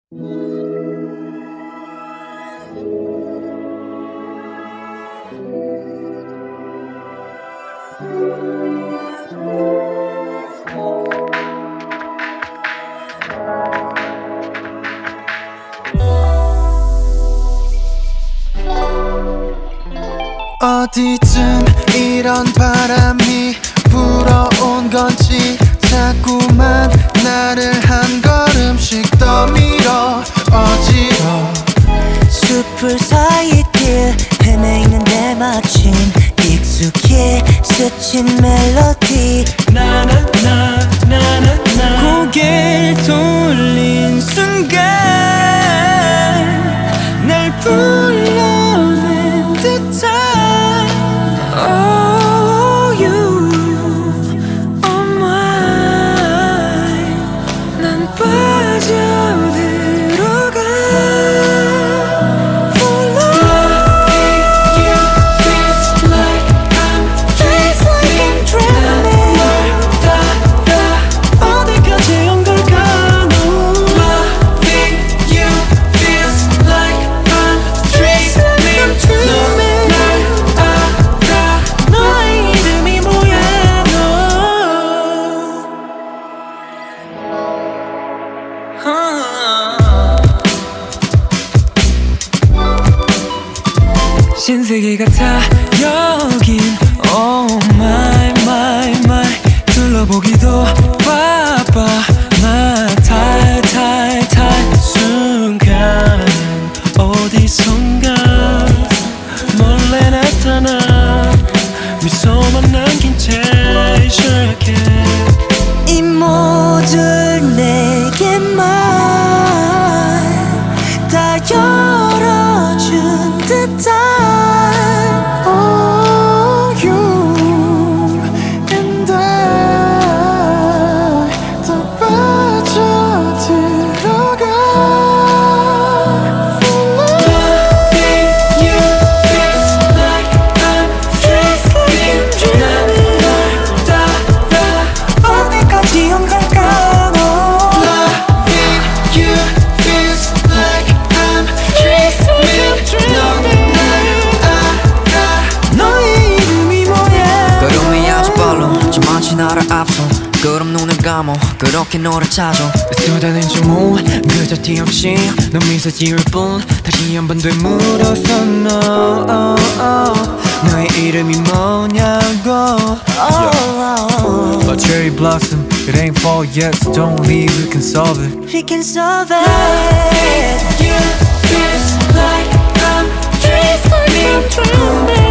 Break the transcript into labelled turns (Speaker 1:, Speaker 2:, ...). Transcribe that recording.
Speaker 1: 어디쯤 이런 바람이 불어온 건지 자꾸만 나를 한 걸음씩 더 밀어 어지러
Speaker 2: 숲을 사이 길 헤매이는데 마침 익숙해 스친 멜로디 나나나나나나 고개를 돌린 순간 날 불러낸 듯한 Oh you oh mine 난 빠져들어가 신세계 같아 여긴 Oh my my my 둘러보기도 바빠 나 탈 순간 어디선가 몰래 나타나 미소만 남긴 채 시작해 이 모든 내게만 다 열어준 듯한 나를 앞서 그럼 눈을 감어 그렇게 너를 찾아 쏟아낸 주문 그저 티 없이 넌 미소 지을 뿐 다시 한 번 되물어서 no 너의 이름이 뭐냐고 A cherry blossom It ain't fall yet so don't leave we can solve it We can solve it You feel like I'm dreaming